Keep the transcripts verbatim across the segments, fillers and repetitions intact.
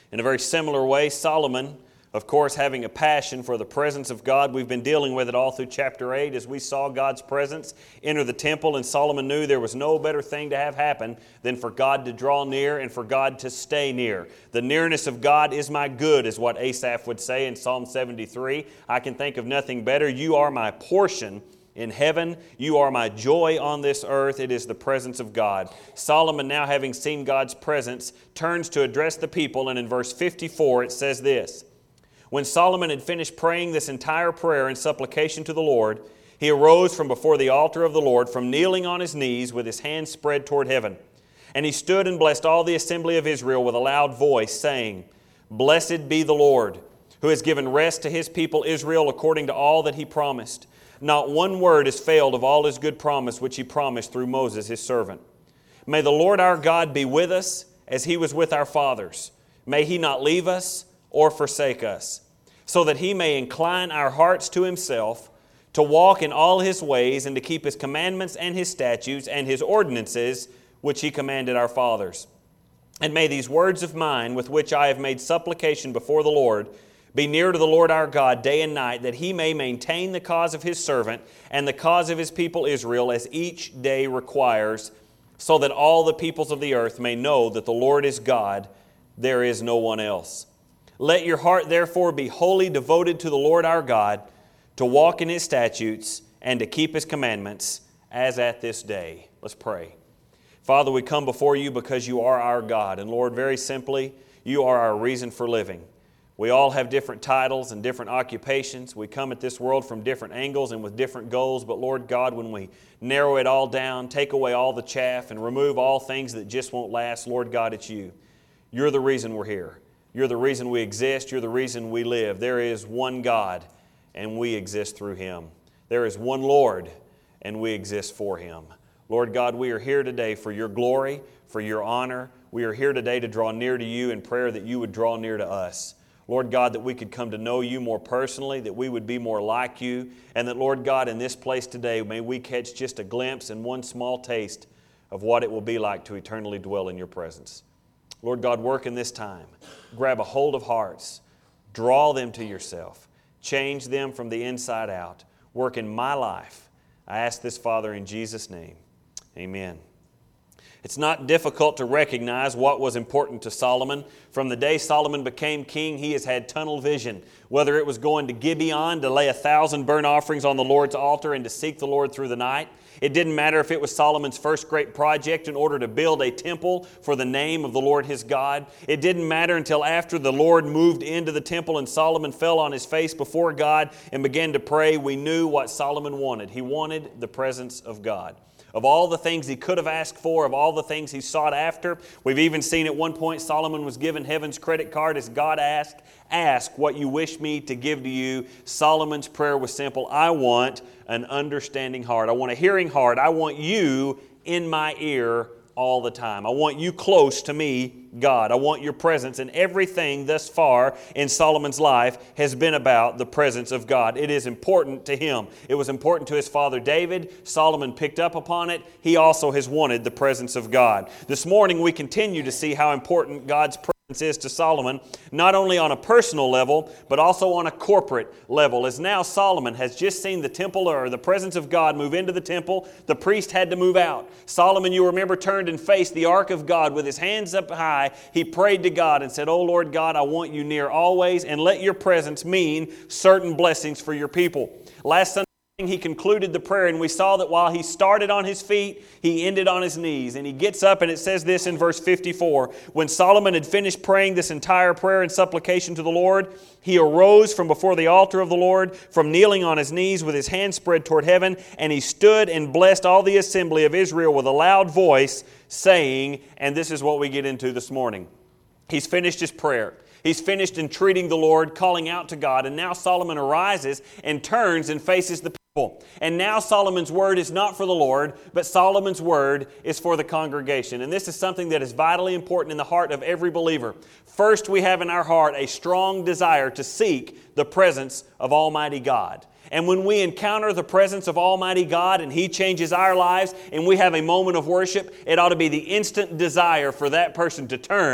In a very similar way, Solomon, of course, having a passion for the presence of God. We've been dealing with it all through chapter eight as we saw God's presence enter the temple, and Solomon knew there was no better thing to have happen than for God to draw near and for God to stay near. The nearness of God is my good, is what Asaph would say in Psalm seventy-three. I can think of nothing better. You are my portion in heaven. You are my joy on this earth. It is the presence of God. Solomon, now having seen God's presence, turns to address the people, and in verse fifty-four it says this: When Solomon had finished praying this entire prayer and supplication to the Lord, he arose from before the altar of the Lord, from kneeling on his knees with his hands spread toward heaven. And he stood and blessed all the assembly of Israel with a loud voice, saying, Blessed be the Lord, who has given rest to His people Israel according to all that He promised. Not one word has failed of all His good promise which He promised through Moses His servant. May the Lord our God be with us as He was with our fathers. May He not leave us or forsake us, so that He may incline our hearts to Himself, to walk in all His ways, and to keep His commandments and His statutes and His ordinances, which He commanded our fathers. And may these words of mine, with which I have made supplication before the Lord, be near to the Lord our God day and night, that He may maintain the cause of His servant and the cause of His people Israel as each day requires, so that all the peoples of the earth may know that the Lord is God, there is no one else. Let your heart therefore be wholly devoted to the Lord our God, to walk in His statutes and to keep His commandments, as at this day. Let's pray. Father, we come before You because You are our God. And Lord, very simply, You are our reason for living. We all have different titles and different occupations. We come at this world from different angles and with different goals. But Lord God, when we narrow it all down, take away all the chaff and remove all things that just won't last, Lord God, it's You. You're the reason we're here. You're the reason we exist. You're the reason we live. There is one God, and we exist through Him. There is one Lord, and we exist for Him. Lord God, we are here today for Your glory, for Your honor. We are here today to draw near to You in prayer that You would draw near to us. Lord God, that we could come to know You more personally, that we would be more like You, and that, Lord God, in this place today, may we catch just a glimpse and one small taste of what it will be like to eternally dwell in Your presence. Lord God, work in this time. Grab a hold of hearts. Draw them to Yourself. Change them from the inside out. Work in my life. I ask this, Father, in Jesus' name. Amen. It's not difficult to recognize what was important to Solomon. From the day Solomon became king, he has had tunnel vision. Whether it was going to Gibeon to lay a thousand burnt offerings on the Lord's altar and to seek the Lord through the night. It didn't matter if it was Solomon's first great project in order to build a temple for the name of the Lord his God. It didn't matter until after the Lord moved into the temple and Solomon fell on his face before God and began to pray. We knew what Solomon wanted. He wanted the presence of God. Of all the things he could have asked for, of all the things he sought after, we've even seen at one point Solomon was given heaven's credit card as God asked, ask what you wish me to give to you. Solomon's prayer was simple. I want an understanding heart. I want a hearing heart. I want You in my ear all the time. I want You close to me, God. I want Your presence. And everything thus far in Solomon's life has been about the presence of God. It is important to him. It was important to his father David. Solomon picked up upon it. He also has wanted the presence of God. This morning we continue to see how important God's presence is to Solomon, not only on a personal level, but also on a corporate level. As now Solomon has just seen the temple or the presence of God move into the temple, the priest had to move out. Solomon, you remember, turned and faced the ark of God with his hands up high. He prayed to God and said, "Oh Lord God, I want You near always, and let Your presence mean certain blessings for Your people." Last Sunday he concluded the prayer, and we saw that while he started on his feet, he ended on his knees. And he gets up, and it says this in verse fifty-four. When Solomon had finished praying this entire prayer and supplication to the Lord, he arose from before the altar of the Lord, from kneeling on his knees with his hands spread toward heaven, and he stood and blessed all the assembly of Israel with a loud voice, saying, and this is what we get into this morning. He's finished his prayer. He's finished entreating the Lord, calling out to God, and now Solomon arises and turns and faces the people. And now Solomon's word is not for the Lord, but Solomon's word is for the congregation. And this is something that is vitally important in the heart of every believer. First, we have in our heart a strong desire to seek the presence of Almighty God. And when we encounter the presence of Almighty God and He changes our lives and we have a moment of worship, it ought to be the instant desire for that person to turn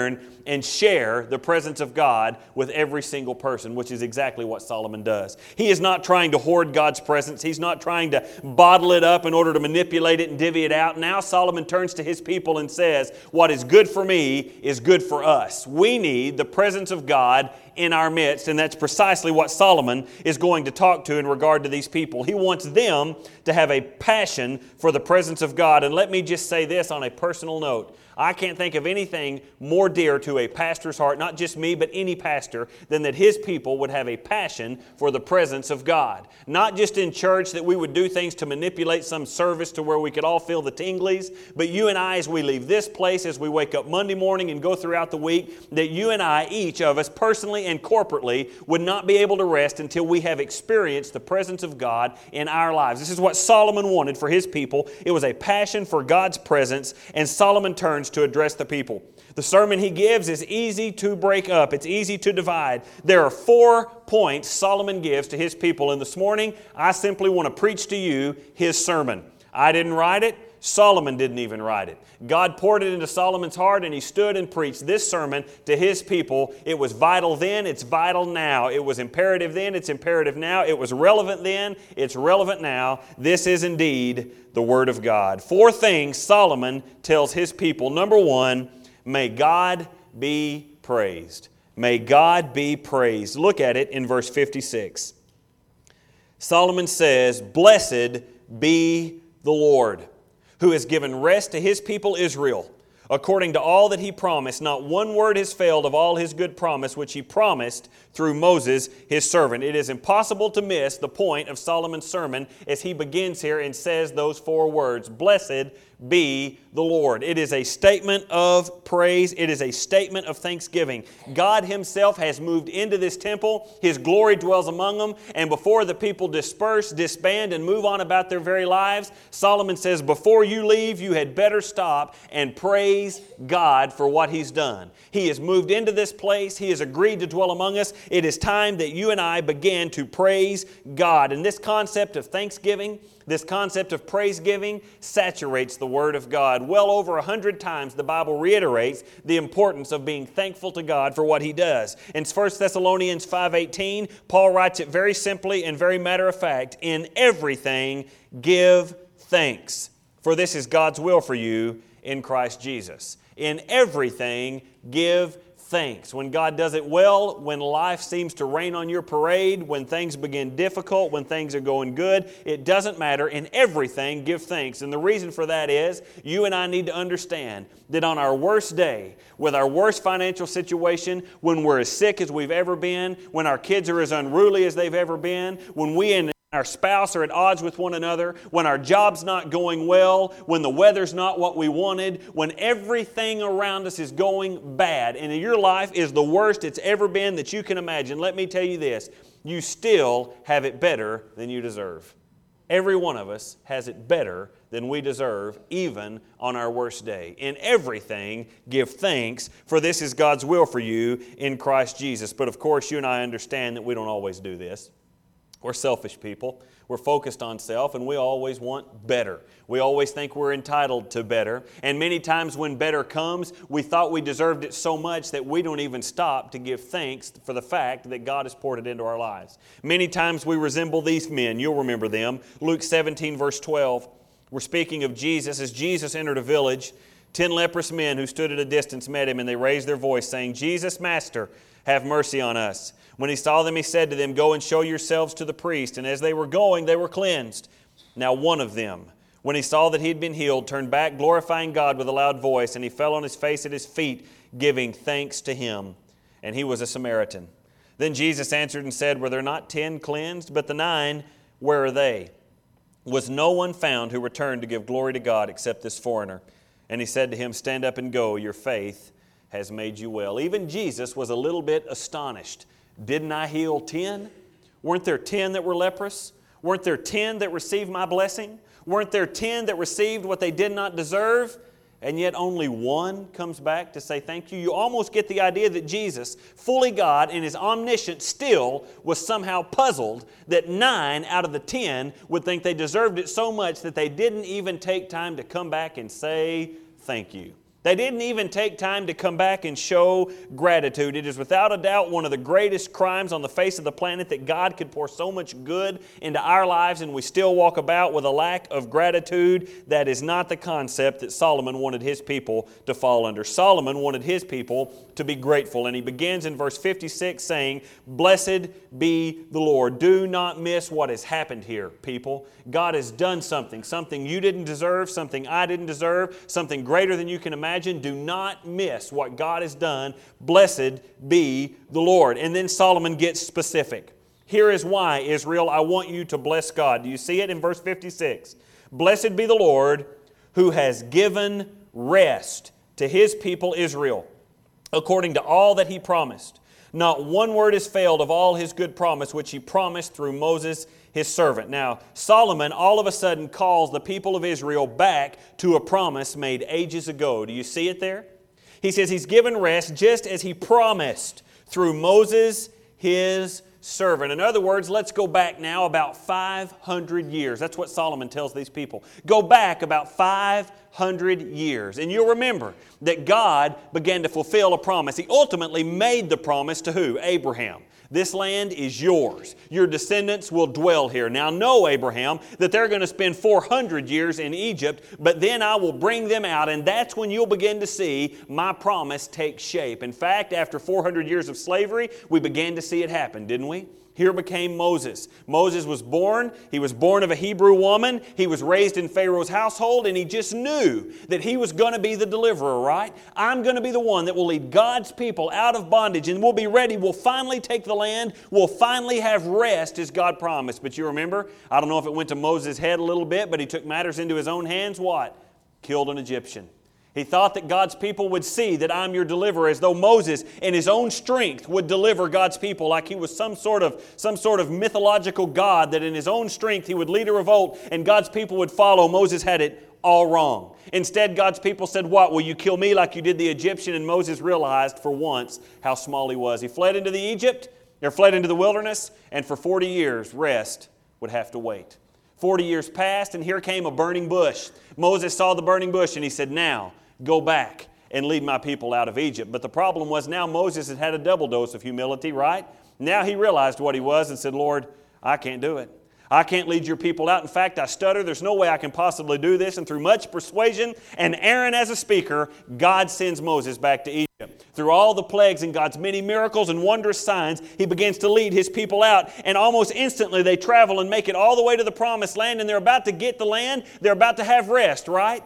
and share the presence of God with every single person, which is exactly what Solomon does. He is not trying to hoard God's presence. He's not trying to bottle it up in order to manipulate it and divvy it out. Now Solomon turns to his people and says, what is good for me is good for us. We need the presence of God in our midst, and that's precisely what Solomon is going to talk to in regard to these people. He wants them to have a passion for the presence of God. And let me just say this on a personal note. I can't think of anything more dear to a pastor's heart, not just me, but any pastor, than that his people would have a passion for the presence of God. Not just in church that we would do things to manipulate some service to where we could all feel the tinglies, but you and I, as we leave this place, as we wake up Monday morning and go throughout the week, that you and I, each of us, personally and corporately, would not be able to rest until we have experienced the presence of God in our lives. This is what Solomon wanted for his people. It was a passion for God's presence, and Solomon turns to address the people. The sermon he gives is easy to break up. It's easy to divide. There are four points Solomon gives to his people, and this morning I simply want to preach to you his sermon. I didn't write it. Solomon didn't even write it. God poured it into Solomon's heart, and he stood and preached this sermon to his people. It was vital then, it's vital now. It was imperative then, it's imperative now. It was relevant then, it's relevant now. This is indeed the Word of God. Four things Solomon tells his people. Number one, may God be praised. May God be praised. Look at it in verse fifty-six. Solomon says, "Blessed be the Lord, who has given rest to His people Israel, according to all that He promised. Not one word has failed of all His good promise, which He promised through Moses, His servant." It is impossible to miss the point of Solomon's sermon as he begins here and says those four words, "Blessed be the Lord." It is a statement of praise. It is a statement of thanksgiving. God Himself has moved into this temple. His glory dwells among them. And before the people disperse, disband, and move on about their very lives, Solomon says, before you leave, you had better stop and praise God for what He's done. He has moved into this place. He has agreed to dwell among us. It is time that you and I begin to praise God. And this concept of thanksgiving, this concept of praise giving, saturates the Word of God. Well over a hundred times the Bible reiterates the importance of being thankful to God for what He does. In First Thessalonians five eighteen, Paul writes it very simply and very matter of fact, "In everything give thanks, for this is God's will for you in Christ Jesus." In everything give thanks. When God does it well, when life seems to rain on your parade, when things begin difficult, when things are going good, it doesn't matter. In everything, give thanks. And the reason for that is you and I need to understand that on our worst day, with our worst financial situation, when we're as sick as we've ever been, when our kids are as unruly as they've ever been, when we and our spouse are at odds with one another, when our job's not going well, when the weather's not what we wanted, when everything around us is going bad, and your life is the worst it's ever been that you can imagine, let me tell you this, you still have it better than you deserve. Every one of us has it better than we deserve, even on our worst day. In everything, give thanks, for this is God's will for you in Christ Jesus. But of course, you and I understand that we don't always do this. We're selfish people. We're focused on self, and we always want better. We always think we're entitled to better. And many times when better comes, we thought we deserved it so much that we don't even stop to give thanks for the fact that God has poured it into our lives. Many times we resemble these men. You'll remember them. Luke seventeen, verse twelve. We're speaking of Jesus. As Jesus entered a village, ten leprous men who stood at a distance met Him, and they raised their voice, saying, "Jesus, Master, have mercy on us." When He saw them, He said to them, "Go and show yourselves to the priest." And as they were going, they were cleansed. Now one of them, when he saw that he had been healed, turned back, glorifying God with a loud voice, and he fell on his face at His feet, giving thanks to Him. And he was a Samaritan. Then Jesus answered and said, "Were there not ten cleansed? But the nine, where are they? Was no one found who returned to give glory to God except this foreigner?" And He said to him, "Stand up and go, your faith has made you well." Even Jesus was a little bit astonished. Didn't I heal ten? Weren't there ten that were leprous? Weren't there ten that received my blessing? Weren't there ten that received what they did not deserve? And yet only one comes back to say thank you. You almost get the idea that Jesus, fully God in His omniscience, still was somehow puzzled that nine out of the ten would think they deserved it so much that they didn't even take time to come back and say thank you. They didn't even take time to come back and show gratitude. It is without a doubt one of the greatest crimes on the face of the planet that God could pour so much good into our lives and we still walk about with a lack of gratitude. That is not the concept that Solomon wanted his people to fall under. Solomon wanted his people to be grateful. And he begins in verse fifty-six saying, "Blessed be the Lord." Do not miss what has happened here, people. God has done something, something you didn't deserve, something I didn't deserve, something greater than you can imagine. Do not miss what God has done. Blessed be the Lord. And then Solomon gets specific. Here is why, Israel, I want you to bless God. Do you see it in verse fifty-six? "Blessed be the Lord who has given rest to His people Israel, according to all that He promised. Not one word has failed of all His good promise, which He promised through Moses, His servant." Now, Solomon all of a sudden calls the people of Israel back to a promise made ages ago. Do you see it there? He says He's given rest just as He promised through Moses, His servant. In other words, let's go back now about five hundred years. That's what Solomon tells these people. Go back about five hundred years. And you'll remember that God began to fulfill a promise. He ultimately made the promise to who? Abraham. This land is yours. Your descendants will dwell here. Now know, Abraham, that they're going to spend four hundred years in Egypt, but then I will bring them out, and that's when you'll begin to see my promise take shape. In fact, after four hundred years of slavery, we began to see it happen, didn't we? Here became Moses. Moses was born. He was born of a Hebrew woman. He was raised in Pharaoh's household, and he just knew that he was going to be the deliverer, right? I'm going to be the one that will lead God's people out of bondage, and we'll be ready. We'll finally take the land. We'll finally have rest as God promised. But you remember, I don't know if it went to Moses' head a little bit, but he took matters into his own hands. What? Killed an Egyptian. He thought that God's people would see that I'm your deliverer, as though Moses in his own strength would deliver God's people, like he was some sort of some sort of mythological God, that in his own strength he would lead a revolt and God's people would follow. Moses had it all wrong. Instead, God's people said, "What? Will you kill me like you did the Egyptian?" And Moses realized for once how small he was. He fled into the Egypt, or fled into the wilderness, and for forty years, rest would have to wait. forty years passed, and here came a burning bush. Moses saw the burning bush, and he said, "Now, go back and lead my people out of Egypt." But the problem was now Moses had had a double dose of humility, right? Now he realized what he was and said, "Lord, I can't do it. I can't lead your people out. In fact, I stutter. There's no way I can possibly do this." And through much persuasion and Aaron as a speaker, God sends Moses back to Egypt. Through all the plagues and God's many miracles and wondrous signs, He begins to lead His people out. And almost instantly they travel and make it all the way to the promised land, and they're about to get the land. They're about to have rest, right?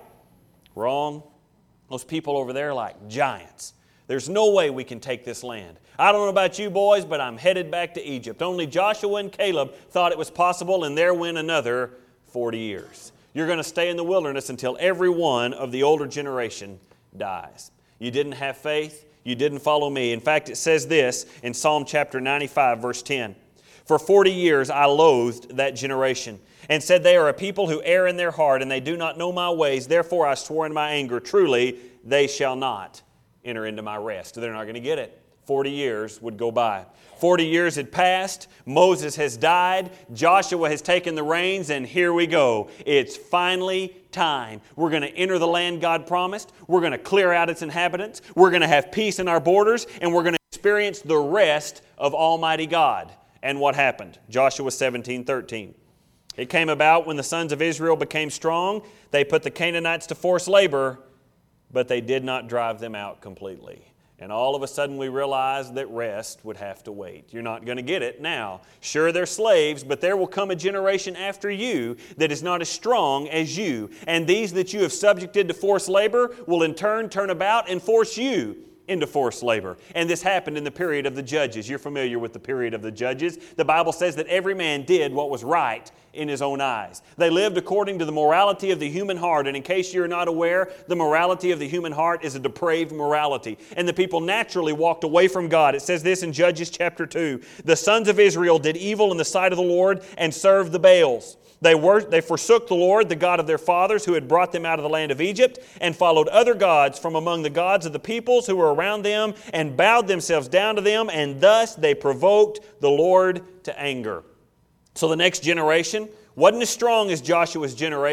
Wrong. Those people over there are like giants. There's no way we can take this land. I don't know about you boys, but I'm headed back to Egypt. Only Joshua and Caleb thought it was possible, and there went another forty years. You're going to stay in the wilderness until every one of the older generation dies. You didn't have faith. You didn't follow me. In fact, it says this in Psalm chapter ninety-five, verse ten. "For forty years I loathed that generation, and said, they are a people who err in their heart, and they do not know my ways. Therefore I swore in my anger, truly they shall not enter into my rest." They're not going to get it. Forty years would go by. Forty years had passed. Moses has died. Joshua has taken the reins, and here we go. It's finally time. We're going to enter the land God promised. We're going to clear out its inhabitants. We're going to have peace in our borders, and we're going to experience the rest of Almighty God. And what happened? Joshua seventeen thirteen. "It came about when the sons of Israel became strong, they put the Canaanites to forced labor, but they did not drive them out completely." And all of a sudden we realized that rest would have to wait. You're not going to get it now. Sure, they're slaves, but there will come a generation after you that is not as strong as you. And these that you have subjected to forced labor will in turn turn about and force you into forced labor. And this happened in the period of the Judges. You're familiar with the period of the Judges. The Bible says that every man did what was right in his own eyes. They lived according to the morality of the human heart. And in case you're not aware, the morality of the human heart is a depraved morality. And the people naturally walked away from God. It says this in Judges chapter two. "The sons of Israel did evil in the sight of the Lord and served the Baals. They were, they forsook the Lord, the God of their fathers, who had brought them out of the land of Egypt, and followed other gods from among the gods of the peoples who were around them, and bowed themselves down to them, and thus they provoked the Lord to anger." So the next generation wasn't as strong as Joshua's generation.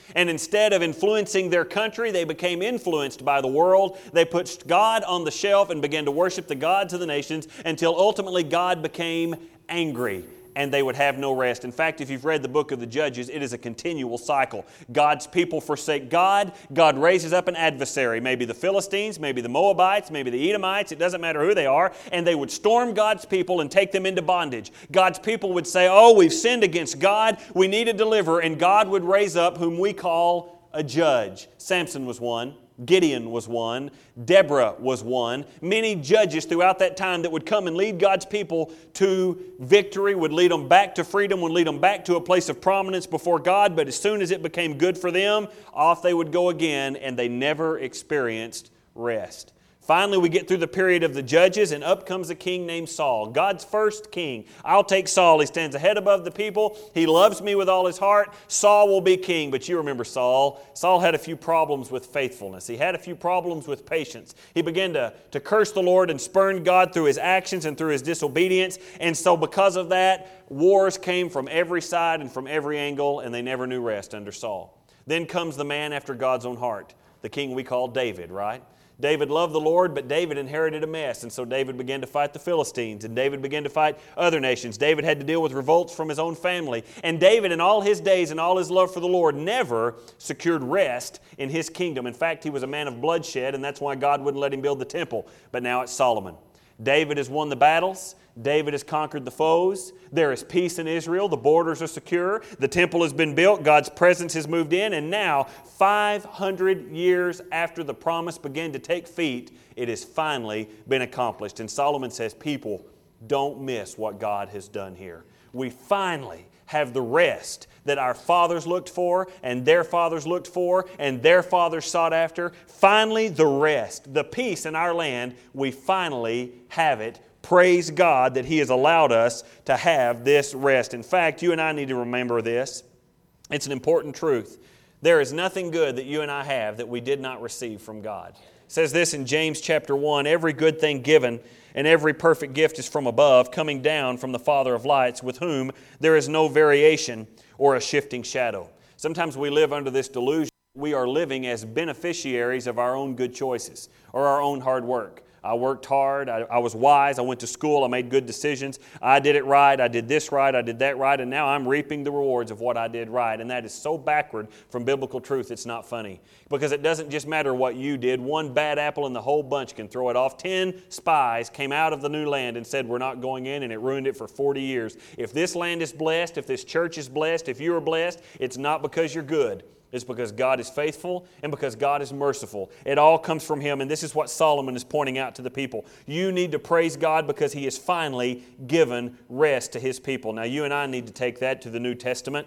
And instead of influencing their country, they became influenced by the world. They put God on the shelf and began to worship the gods of the nations until ultimately God became angry and they would have no rest. In fact, if you've read the book of the Judges, it is a continual cycle. God's people forsake God. God raises up an adversary, maybe the Philistines, maybe the Moabites, maybe the Edomites. It doesn't matter who they are. And they would storm God's people and take them into bondage. God's people would say, oh, we've sinned against God. We need a deliverer. And God would raise up whom we call a judge. Samson was one. Gideon was one. Deborah was one. Many judges throughout that time that would come and lead God's people to victory, would lead them back to freedom, would lead them back to a place of prominence before God. But as soon as it became good for them, off they would go again, and they never experienced rest. Finally, we get through the period of the judges, and up comes a king named Saul, God's first king. I'll take Saul. He stands ahead above the people. He loves me with all his heart. Saul will be king. But you remember Saul. Saul had a few problems with faithfulness. He had a few problems with patience. He began to, to curse the Lord and spurn God through his actions and through his disobedience. And so because of that, wars came from every side and from every angle, and they never knew rest under Saul. Then comes the man after God's own heart, the king we call David, right? David loved the Lord, but David inherited a mess. And so David began to fight the Philistines, and David began to fight other nations. David had to deal with revolts from his own family. And David, in all his days and all his love for the Lord, never secured rest in his kingdom. In fact, he was a man of bloodshed, and that's why God wouldn't let him build the temple. But now it's Solomon. David has won the battles. David has conquered the foes. There is peace in Israel. The borders are secure. The temple has been built. God's presence has moved in. And now, five hundred years after the promise began to take feet, it has finally been accomplished. And Solomon says, people, don't miss what God has done here. We finally have the rest that our fathers looked for, and their fathers looked for, and their fathers sought after. Finally, the rest, the peace in our land, we finally have it. Praise God that He has allowed us to have this rest. In fact, you and I need to remember this. It's an important truth. There is nothing good that you and I have that we did not receive from God. It says this in James chapter one, every good thing given and every perfect gift is from above, coming down from the Father of lights, with whom there is no variation or a shifting shadow. Sometimes we live under this delusion. We are living as beneficiaries of our own good choices or our own hard work. I worked hard. I, I was wise. I went to school. I made good decisions. I did it right. I did this right. I did that right. And now I'm reaping the rewards of what I did right. And that is so backward from biblical truth, it's not funny. Because it doesn't just matter what you did. One bad apple in the whole bunch can throw it off. Ten spies came out of the new land and said, we're not going in, and it ruined it for forty years. If this land is blessed, if this church is blessed, if you are blessed, it's not because you're good. It's because God is faithful and because God is merciful. It all comes from Him, and this is what Solomon is pointing out to the people. You need to praise God because He has finally given rest to His people. Now, you and I need to take that to the New Testament.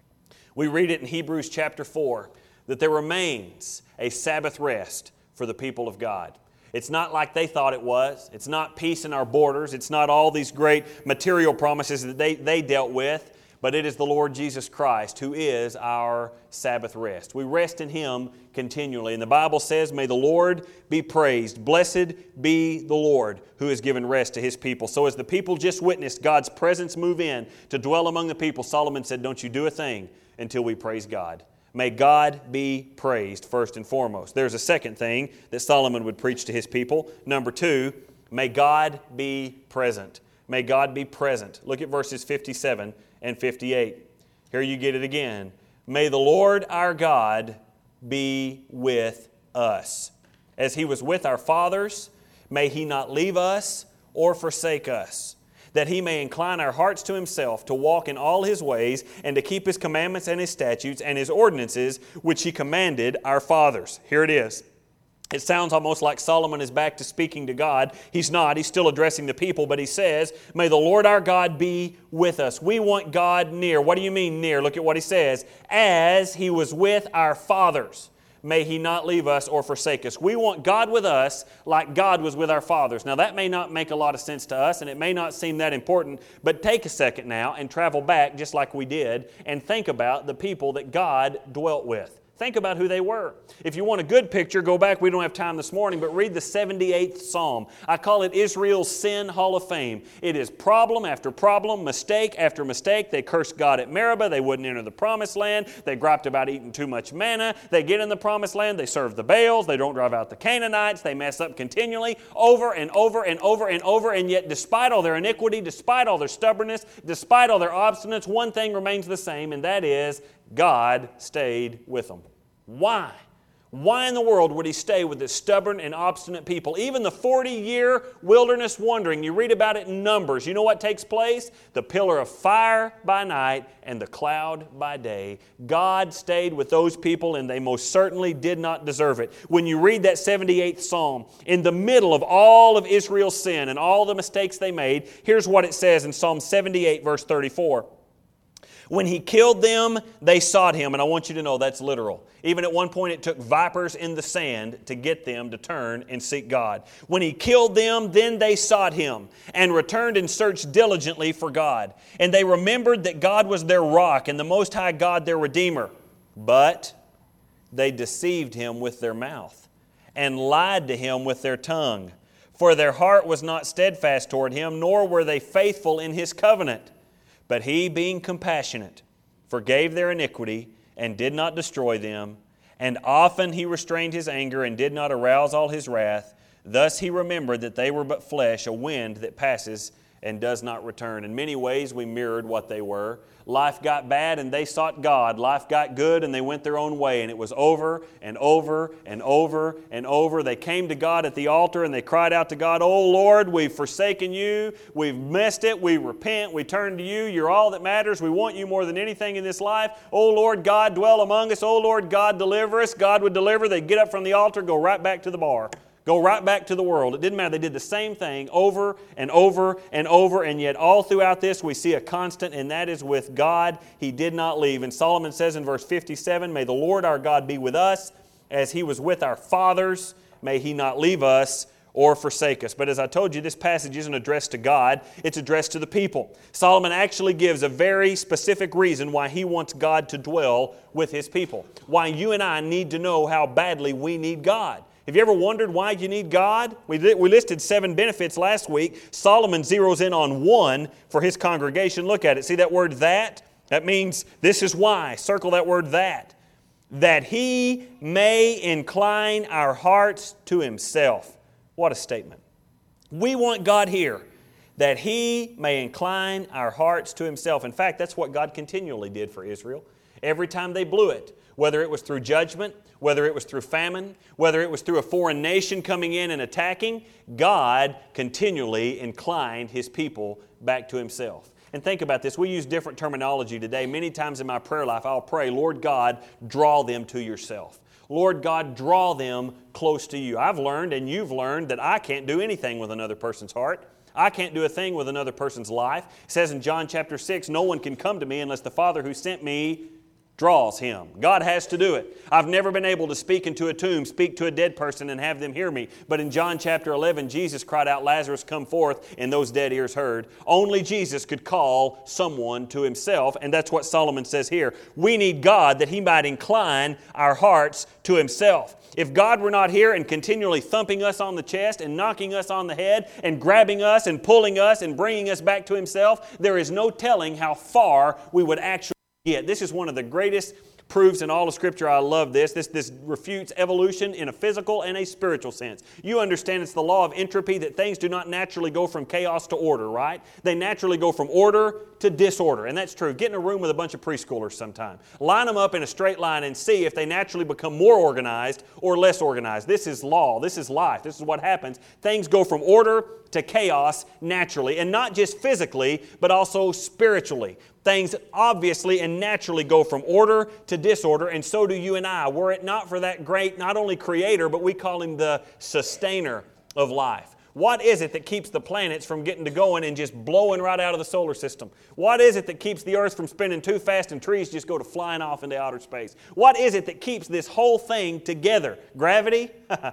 We read it in Hebrews chapter four, that there remains a Sabbath rest for the people of God. It's not like they thought it was. It's not peace in our borders. It's not all these great material promises that they, they dealt with. But it is the Lord Jesus Christ who is our Sabbath rest. We rest in Him continually. And the Bible says, may the Lord be praised. Blessed be the Lord who has given rest to His people. So as the people just witnessed God's presence move in to dwell among the people, Solomon said, don't you do a thing until we praise God. May God be praised first and foremost. There's a second thing that Solomon would preach to his people. Number two, may God be present. May God be present. Look at verses fifty-seven and fifty-eight. Here you get it again. May the Lord our God be with us. As He was with our fathers, may He not leave us or forsake us, that He may incline our hearts to Himself, to walk in all His ways, and to keep His commandments and His statutes and His ordinances, which He commanded our fathers. Here it is. It sounds almost like Solomon is back to speaking to God. He's not. He's still addressing the people, but he says, may the Lord our God be with us. We want God near. What do you mean near? Look at what he says. As He was with our fathers, may He not leave us or forsake us. We want God with us like God was with our fathers. Now that may not make a lot of sense to us, and it may not seem that important, but take a second now and travel back just like we did and think about the people that God dwelt with. Think about who they were. If you want a good picture, go back. We don't have time this morning, but read the seventy-eighth Psalm. I call it Israel's Sin Hall of Fame. It is problem after problem, mistake after mistake. They cursed God at Meribah. They wouldn't enter the Promised Land. They griped about eating too much manna. They get in the Promised Land. They serve the Baals. They don't drive out the Canaanites. They mess up continually over and over and over and over. And yet, despite all their iniquity, despite all their stubbornness, despite all their obstinance, one thing remains the same, and that is God stayed with them. Why? Why in the world would He stay with this stubborn and obstinate people? Even the forty-year wilderness wandering, you read about it in Numbers. You know what takes place? The pillar of fire by night and the cloud by day. God stayed with those people, and they most certainly did not deserve it. When you read that seventy-eighth Psalm, in the middle of all of Israel's sin and all the mistakes they made, here's what it says in Psalm seventy-eight, verse thirty-four. When He killed them, they sought Him. And I want you to know that's literal. Even at one point it took vipers in the sand to get them to turn and seek God. When He killed them, then they sought Him and returned and searched diligently for God. And they remembered that God was their rock and the Most High God their Redeemer. But they deceived Him with their mouth and lied to Him with their tongue. For their heart was not steadfast toward Him, nor were they faithful in His covenant. But He, being compassionate, forgave their iniquity and did not destroy them. And often He restrained His anger and did not arouse all His wrath. Thus He remembered that they were but flesh, a wind that passes and does not return. In many ways we mirrored what they were. Life got bad and they sought God. Life got good and they went their own way. And it was over and over and over and over. They came to God at the altar and they cried out to God, "Oh Lord, we've forsaken You. We've missed it. We repent. We turn to You. You're all that matters. We want You more than anything in this life. Oh Lord God, dwell among us. Oh Lord God, deliver us." God would deliver. They'd get up from the altar, go right back to the bar. Go right back to the world. It didn't matter. They did the same thing over and over and over, and yet all throughout this we see a constant, and that is with God. He did not leave. And Solomon says in verse fifty-seven, "May the Lord our God be with us as He was with our fathers. May He not leave us or forsake us." But as I told you, this passage isn't addressed to God. It's addressed to the people. Solomon actually gives a very specific reason why he wants God to dwell with His people. Why you and I need to know how badly we need God. Have you ever wondered why you need God? We, we listed seven benefits last week. Solomon zeroes in on one for his congregation. Look at it. See that word "that"? That means this is why. Circle that word "that." That He may incline our hearts to Himself. What a statement. We want God here, that He may incline our hearts to Himself. In fact, that's what God continually did for Israel. Every time they blew it, whether it was through judgment, whether it was through famine, whether it was through a foreign nation coming in and attacking, God continually inclined His people back to Himself. And think about this. We use different terminology today. Many times in my prayer life, I'll pray, "Lord God, draw them to Yourself. Lord God, draw them close to You." I've learned, and you've learned, that I can't do anything with another person's heart. I can't do a thing with another person's life. It says in John chapter six, "No one can come to Me unless the Father who sent Me draws him." God has to do it. I've never been able to speak into a tomb, speak to a dead person and have them hear me. But in John chapter eleven, Jesus cried out, "Lazarus, come forth," and those dead ears heard. Only Jesus could call someone to Himself, and that's what Solomon says here. We need God that He might incline our hearts to Himself. If God were not here and continually thumping us on the chest and knocking us on the head and grabbing us and pulling us and bringing us back to Himself, there is no telling how far we would actually get. This is one of the greatest proofs in all of Scripture. I love this. This, this refutes evolution in a physical and a spiritual sense. You understand it's the law of entropy that things do not naturally go from chaos to order, right? They naturally go from order to disorder. And that's true. Get in a room with a bunch of preschoolers sometime. Line them up in a straight line and see if they naturally become more organized or less organized. This is law. This is life. This is what happens. Things go from order to chaos naturally, and not just physically, but also spiritually. Things obviously and naturally go from order to disorder, and so do you and I. Were it not for that great, not only Creator, but we call Him the sustainer of life. What is it that keeps the planets from getting to going and just blowing right out of the solar system? What is it that keeps the earth from spinning too fast and trees just go to flying off into outer space? What is it that keeps this whole thing together? Gravity?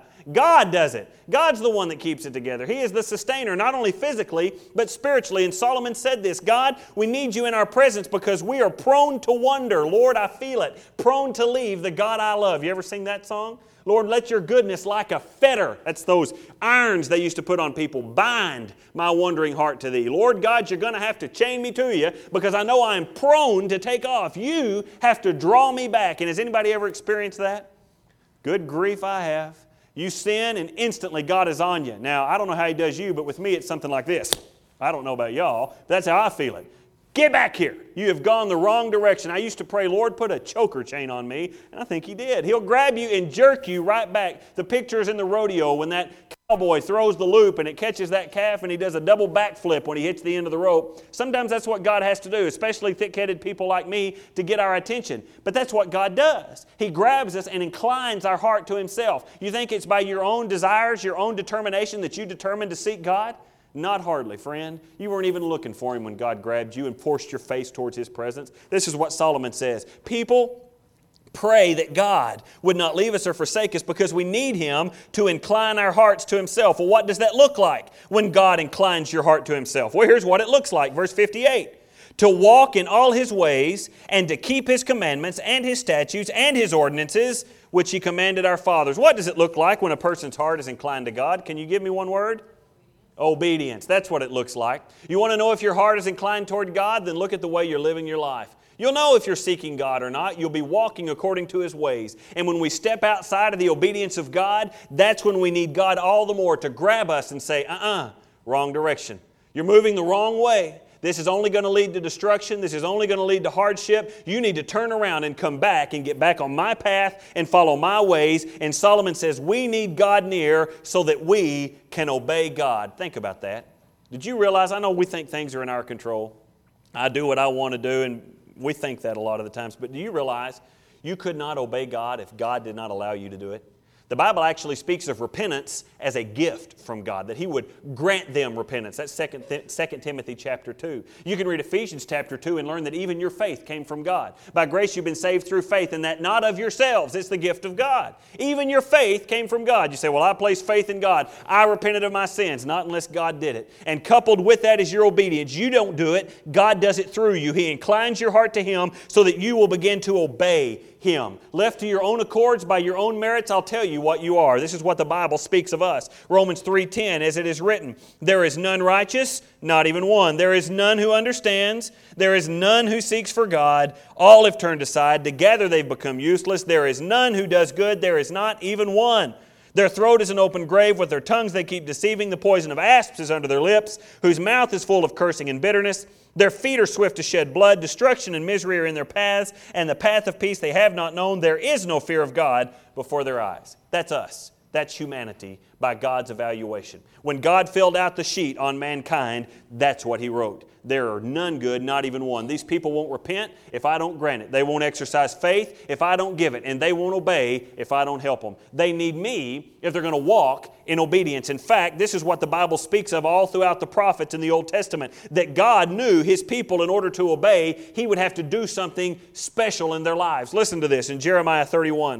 God does it. God's the one that keeps it together. He is the sustainer, not only physically, but spiritually. And Solomon said this, God, we need you in our presence because we are prone to wonder. Lord, I feel it. Prone to leave the God I love. You ever sing that song? Lord, let your goodness like a fetter, that's those irons they used to put on people, bind my wandering heart to thee. Lord God, you're going to have to chain me to you because I know I'm prone to take off. You have to draw me back. And has anybody ever experienced that? Good grief, I have. You sin and instantly God is on you. Now, I don't know how He does you, but with me it's something like this. I don't know about y'all, but that's how I feel it. Get back here. You have gone the wrong direction. I used to pray, Lord, put a choker chain on me, and I think He did. He'll grab you and jerk you right back. The picture is in the rodeo when that cowboy throws the loop and it catches that calf and he does a double backflip when he hits the end of the rope. Sometimes that's what God has to do, especially thick-headed people like me, to get our attention. But that's what God does. He grabs us and inclines our heart to Himself. You think it's by your own desires, your own determination that you determined to seek God? Not hardly, friend. You weren't even looking for Him when God grabbed you and forced your face towards His presence. This is what Solomon says. People pray that God would not leave us or forsake us because we need Him to incline our hearts to Himself. Well, what does that look like when God inclines your heart to Himself? Well, here's what it looks like. Verse fifty-eight. To walk in all His ways and to keep His commandments and His statutes and His ordinances, which He commanded our fathers. What does it look like when a person's heart is inclined to God? Can you give me one word? Obedience. That's what it looks like. You want to know if your heart is inclined toward God? Then look at the way you're living your life. You'll know if you're seeking God or not. You'll be walking according to His ways. And when we step outside of the obedience of God, that's when we need God all the more to grab us and say, uh-uh, wrong direction. You're moving the wrong way. This is only going to lead to destruction. This is only going to lead to hardship. You need to turn around and come back and get back on my path and follow my ways. And Solomon says we need God near so that we can obey God. Think about that. Did you realize, I know we think things are in our control. I do what I want to do, and we think that a lot of the times. But do you realize you could not obey God if God did not allow you to do it? The Bible actually speaks of repentance as a gift from God, that He would grant them repentance. That's Second Timothy chapter two. You can read Ephesians chapter two and learn that even your faith came from God. By grace you've been saved through faith, and that not of yourselves, it's the gift of God. Even your faith came from God. You say, well, I place faith in God. I repented of my sins. Not unless God did it. And coupled with that is your obedience. You don't do it. God does it through you. He inclines your heart to Him so that you will begin to obey Him. Left to your own accords by your own merits, I'll tell you what you are. This is what the Bible speaks of us. Romans three ten, as it is written, there is none righteous, not even one. There is none who understands. There is none who seeks for God. All have turned aside. Together they've become useless. There is none who does good. There is not even one. Their throat is an open grave. With their tongues they keep deceiving. The poison of asps is under their lips, whose mouth is full of cursing and bitterness. Their feet are swift to shed blood. Destruction and misery are in their paths, and the path of peace they have not known. There is no fear of God before their eyes. That's us. That's humanity by God's evaluation. When God filled out the sheet on mankind, that's what He wrote. There are none good, not even one. These people won't repent if I don't grant it. They won't exercise faith if I don't give it. And they won't obey if I don't help them. They need me if they're going to walk in obedience. In fact, this is what the Bible speaks of all throughout the prophets in the Old Testament. That God knew His people, in order to obey, He would have to do something special in their lives. Listen to this in Jeremiah thirty-one.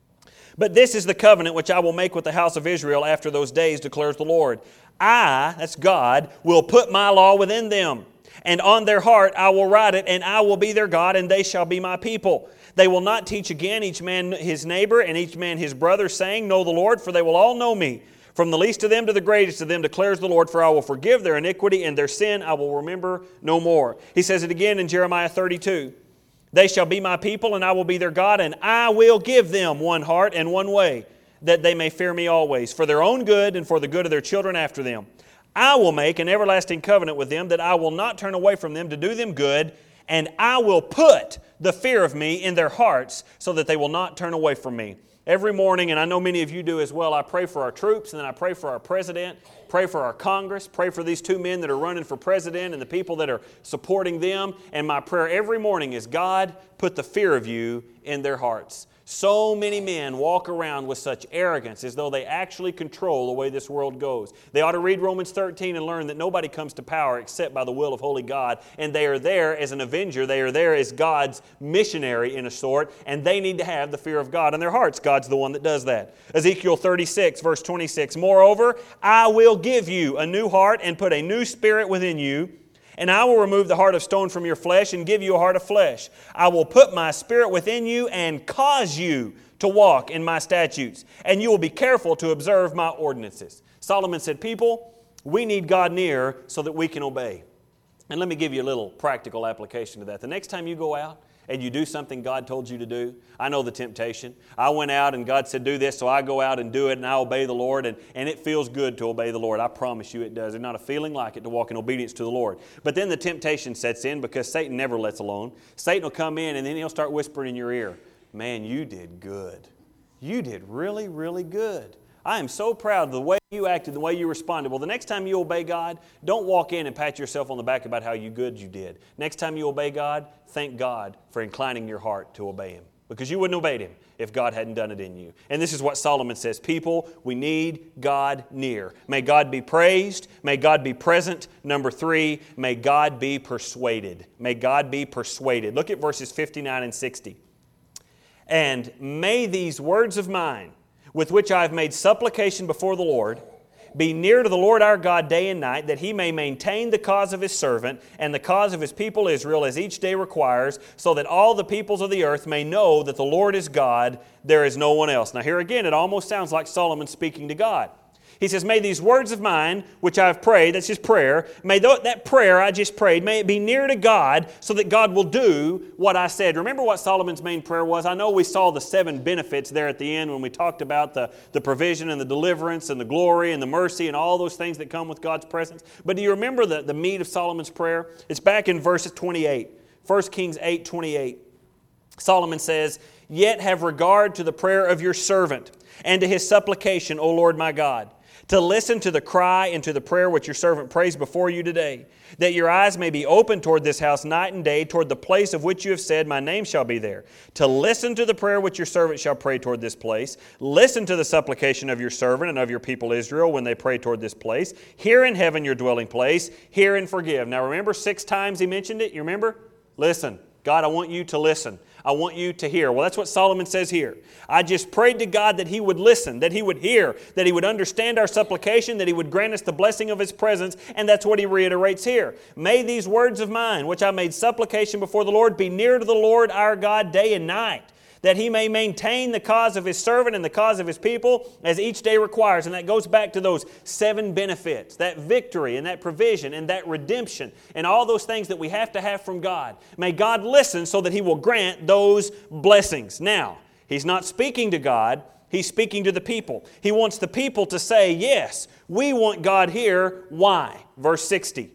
But this is the covenant which I will make with the house of Israel after those days, declares the Lord. I, that's God, will put my law within them, and on their heart I will write it, and I will be their God, and they shall be my people. They will not teach again each man his neighbor, and each man his brother, saying, Know the Lord, for they will all know me. From the least of them to the greatest of them, declares the Lord, for I will forgive their iniquity, and their sin I will remember no more. He says it again in Jeremiah thirty-two. They shall be my people, and I will be their God, and I will give them one heart and one way, that they may fear me always, for their own good and for the good of their children after them. I will make an everlasting covenant with them, that I will not turn away from them to do them good, and I will put the fear of me in their hearts, so that they will not turn away from me. Every morning, and I know many of you do as well, I pray for our troops, and then I pray for our president, pray for our Congress, pray for these two men that are running for president and the people that are supporting them. And my prayer every morning is, God, put the fear of you in their hearts. So many men walk around with such arrogance as though they actually control the way this world goes. They ought to read Romans thirteen and learn that nobody comes to power except by the will of holy God. And they are there as an avenger. They are there as God's missionary in a sort. And they need to have the fear of God in their hearts. God's the one that does that. Ezekiel thirty-six, verse twenty-six. Moreover, I will give you a new heart and put a new spirit within you. And I will remove the heart of stone from your flesh and give you a heart of flesh. I will put my spirit within you and cause you to walk in my statutes. And you will be careful to observe my ordinances. Solomon said, people, we need God near so that we can obey. And let me give you a little practical application to that. The next time you go out and you do something God told you to do, I know the temptation. I went out and God said do this, so I go out and do it and I obey the Lord, and, and it feels good to obey the Lord. I promise you it does. There's not a feeling like it to walk in obedience to the Lord. But then the temptation sets in because Satan never lets alone. Satan will come in and then he'll start whispering in your ear, man, you did good. You did really, really good. I am so proud of the way you acted, the way you responded. Well, the next time you obey God, don't walk in and pat yourself on the back about how you good you did. Next time you obey God, thank God for inclining your heart to obey Him. Because you wouldn't have obeyed Him if God hadn't done it in you. And this is what Solomon says. People, we need God near. May God be praised. May God be present. Number three, may God be persuaded. May God be persuaded. Look at verses fifty-nine and sixty. And may these words of mine, with which I have made supplication before the Lord, be near to the Lord our God day and night, that He may maintain the cause of His servant and the cause of His people Israel as each day requires, so that all the peoples of the earth may know that the Lord is God, there is no one else. Now here again, it almost sounds like Solomon speaking to God. He says, may these words of mine, which I have prayed, that's his prayer, may that prayer I just prayed, may it be near to God so that God will do what I said. Remember what Solomon's main prayer was? I know we saw the seven benefits there at the end when we talked about the, the provision and the deliverance and the glory and the mercy and all those things that come with God's presence. But do you remember the, the meat of Solomon's prayer? It's back in verse twenty-eight, First Kings eight twenty-eight. Solomon says, yet have regard to the prayer of your servant and to his supplication, O Lord my God, to listen to the cry and to the prayer which your servant prays before you today, that your eyes may be open toward this house night and day, toward the place of which you have said, my name shall be there. To listen to the prayer which your servant shall pray toward this place. Listen to the supplication of your servant and of your people Israel when they pray toward this place. Hear in heaven your dwelling place. Hear and forgive. Now remember six times he mentioned it? You remember? Listen. God, I want you to listen. I want you to hear. Well, that's what Solomon says here. I just prayed to God that He would listen, that He would hear, that He would understand our supplication, that He would grant us the blessing of His presence, and that's what he reiterates here. May these words of mine, which I made supplication before the Lord, be near to the Lord our God day and night, that He may maintain the cause of His servant and the cause of His people as each day requires. And that goes back to those seven benefits, that victory and that provision and that redemption and all those things that we have to have from God. May God listen so that He will grant those blessings. Now, He's not speaking to God. He's speaking to the people. He wants the people to say, yes, we want God here. Why? Verse sixty.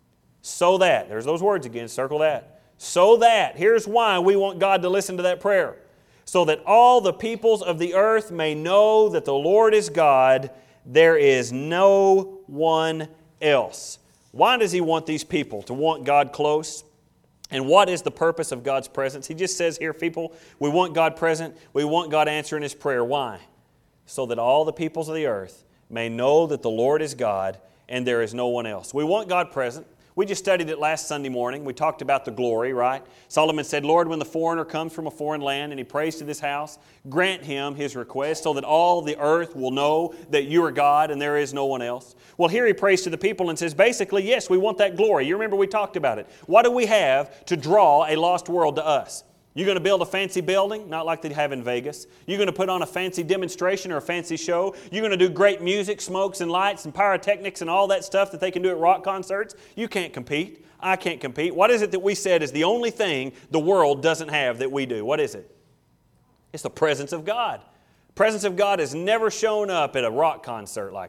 So that, there's those words again, circle that. So that, here's why we want God to listen to that prayer. So that all the peoples of the earth may know that the Lord is God, there is no one else. Why does He want these people to want God close? And what is the purpose of God's presence? He just says here, people, we want God present. We want God answering His prayer. Why? So that all the peoples of the earth may know that the Lord is God and there is no one else. We want God present. We just studied it last Sunday morning. We talked about the glory, right? Solomon said, Lord, when the foreigner comes from a foreign land and he prays to this house, grant him his request so that all the earth will know that you are God and there is no one else. Well, here he prays to the people and says, basically, yes, we want that glory. You remember we talked about it. What do we have to draw a lost world to us? You're going to build a fancy building, not like they have in Vegas. You're going to put on a fancy demonstration or a fancy show. You're going to do great music, smokes and lights and pyrotechnics and all that stuff that they can do at rock concerts. You can't compete. I can't compete. What is it that we said is the only thing the world doesn't have that we do? What is it? It's the presence of God. The presence of God has never shown up at a rock concert like that.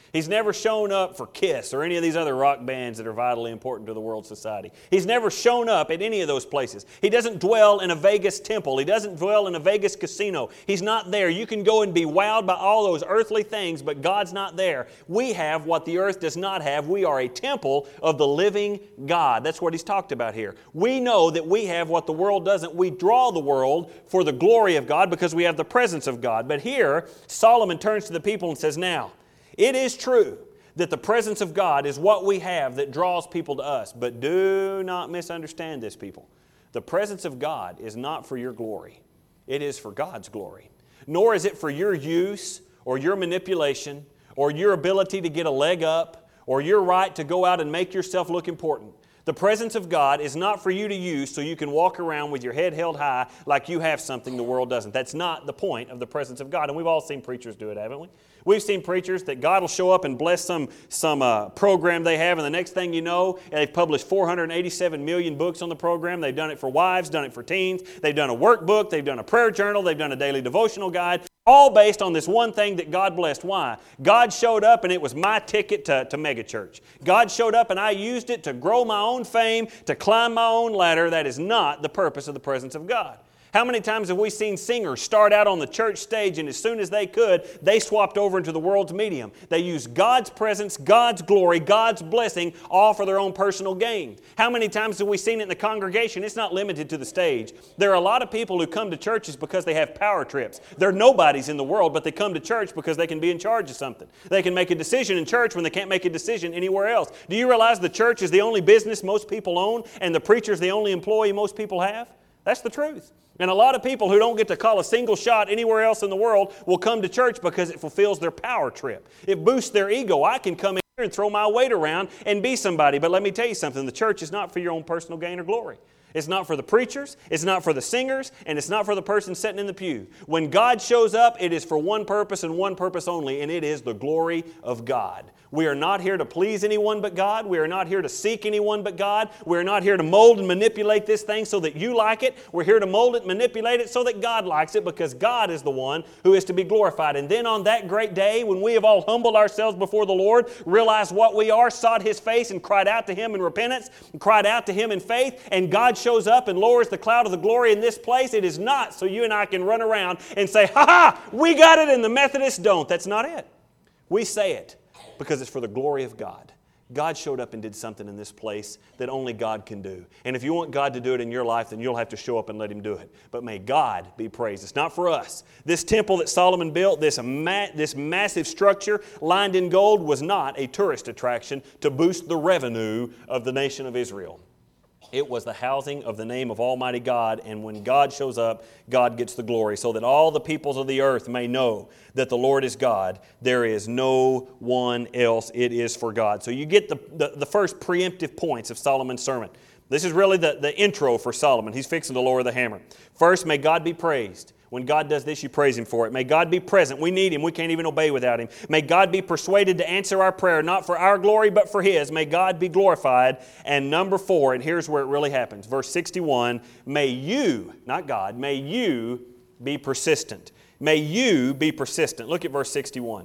He's never shown up for Kiss or any of these other rock bands that are vitally important to the world society. He's never shown up at any of those places. He doesn't dwell in a Vegas temple. He doesn't dwell in a Vegas casino. He's not there. You can go and be wowed by all those earthly things, but God's not there. We have what the earth does not have. We are a temple of the living God. That's what he's talked about here. We know that we have what the world doesn't. We draw the world for the glory of God because we have the presence of God. But here, Solomon turns to the people and says, now, it is true that the presence of God is what we have that draws people to us. But do not misunderstand this, people. The presence of God is not for your glory. It is for God's glory. Nor is it for your use or your manipulation or your ability to get a leg up or your right to go out and make yourself look important. The presence of God is not for you to use so you can walk around with your head held high like you have something the world doesn't. That's not the point of the presence of God. And we've all seen preachers do it, haven't we? We've seen preachers that God will show up and bless some, some uh, program they have, and the next thing you know, they've published four hundred eighty-seven million books on the program. They've done it for wives, done it for teens. They've done a workbook. They've done a prayer journal. They've done a daily devotional guide. All based on this one thing that God blessed. Why? God showed up and it was my ticket to, to megachurch. God showed up and I used it to grow my own fame, to climb my own ladder. That is not the purpose of the presence of God. How many times have we seen singers start out on the church stage and as soon as they could, they swapped over into the world's medium. They used God's presence, God's glory, God's blessing, all for their own personal gain. How many times have we seen it in the congregation? It's not limited to the stage. There are a lot of people who come to churches because they have power trips. They're nobodies in the world, but they come to church because they can be in charge of something. They can make a decision in church when they can't make a decision anywhere else. Do you realize the church is the only business most people own and the preacher is the only employee most people have? That's the truth. And a lot of people who don't get to call a single shot anywhere else in the world will come to church because it fulfills their power trip. It boosts their ego. I can come in here and throw my weight around and be somebody. But let me tell you something. The church is not for your own personal gain or glory. It's not for the preachers, it's not for the singers, and it's not for the person sitting in the pew. When God shows up, it is for one purpose and one purpose only, and it is the glory of God. We are not here to please anyone but God. We are not here to seek anyone but God. We are not here to mold and manipulate this thing so that you like it. We're here to mold it and manipulate it so that God likes it, because God is the one who is to be glorified. And then on that great day, when we have all humbled ourselves before the Lord, realized what we are, sought His face and cried out to Him in repentance, and cried out to Him in faith, and God shows up and lowers the cloud of the glory in this place, it is not so you and I can run around and say, ha ha, we got it and the Methodists don't. That's not it. We say it because it's for the glory of God. God showed up and did something in this place that only God can do. And if you want God to do it in your life, then you'll have to show up and let Him do it. But may God be praised. It's not for us. This temple that Solomon built, this, ma- this massive structure lined in gold, was not a tourist attraction to boost the revenue of the nation of Israel. It was the housing of the name of Almighty God, and when God shows up, God gets the glory, so that all the peoples of the earth may know that the Lord is God. There is no one else. It is for God. So you get the, the, the first preemptive points of Solomon's sermon. This is really the, the intro for Solomon. He's fixing to lower the hammer. First, may God be praised. When God does this, you praise Him for it. May God be present. We need Him. We can't even obey without Him. May God be persuaded to answer our prayer, not for our glory, but for His. May God be glorified. And number four, and here's where it really happens. Verse sixty-one, may you, not God, may you be persistent. May you be persistent. Look at verse sixty-one.